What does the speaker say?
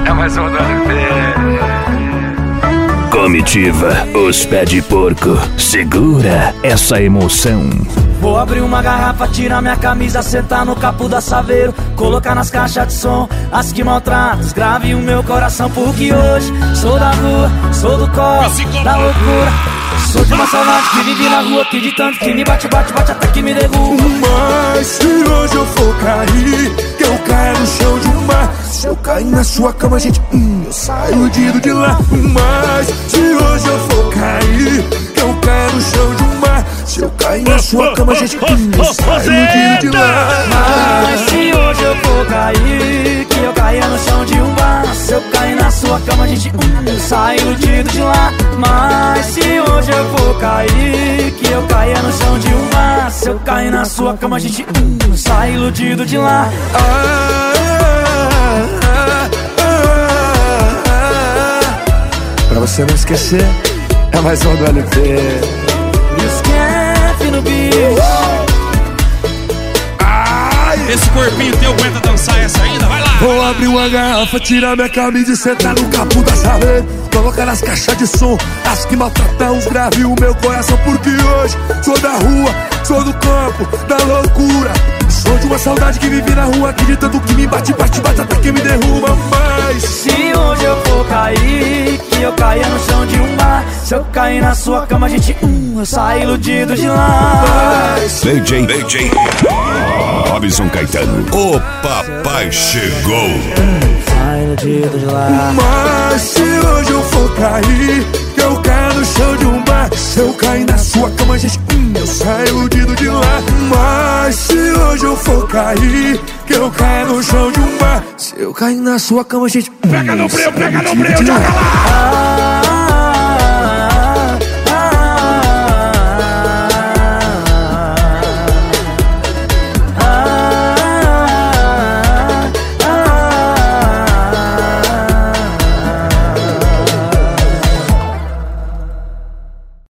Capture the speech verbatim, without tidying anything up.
É mais um do L P. Comitiva, os pé de porco. Segura essa emoção. Vou abrir uma garrafa, tirar minha camisa, sentar no capo da Saveiro, colocar nas caixas de som as que maltratam, grave o meu coração. Porque hoje sou da rua, sou do corpo, da loucura. Sou de uma saudade que vive na rua, que de tanto que me bate, bate, bate até que me derruba. Mas se hoje eu for cair, que eu caia no chão de um mar. Se eu cair na sua cama, gente, hum, eu saio iludido de lá. Mas se hoje eu for cair, que eu caia no chão de um mar. Se eu cair na sua cama, gente, hum, eu saio iludido de lá. Mas se hoje eu for cair, que eu caia no chão de um bar. Se eu cair na sua cama, gente, hum, eu saio iludido de lá. Mas se hoje eu for cair, que eu caia no chão de um bar. Se eu cair na sua cama, gente, hum, eu saio iludido de lá. Ah, ah, ah, ah. Pra você não esquecer, é mais um do L P. Esquece no bicho. Esse corpinho teu aguenta dançar essa ainda? Vai lá! Vou abrir uma garrafa, tirar minha camisa e sentar no capo da Saveiro, colocar nas caixas de som as que maltratam os graves o meu coração. Porque hoje sou da rua, sou do campo, da loucura. Sou de uma saudade que vive na rua, que de tanto que me bate, bate, bate até que me derruba. Mas se hoje eu for cair, que eu caia no chão de um bar. Se eu cair na sua cama, gente, hum, eu saio iludido de lá. D J, D J Robson Caetano, o papai chegou. Saio iludido de lá. Mas se hoje eu for cair, que eu caia no chão de um bar. Se eu cair na sua cama, gente, hum, eu saio iludido de lá. Mas se hoje eu for cair, que eu caia no chão de um bar. Se eu cair na sua cama, gente, hum, pega no breu, pega no breu, joga lá! Ah,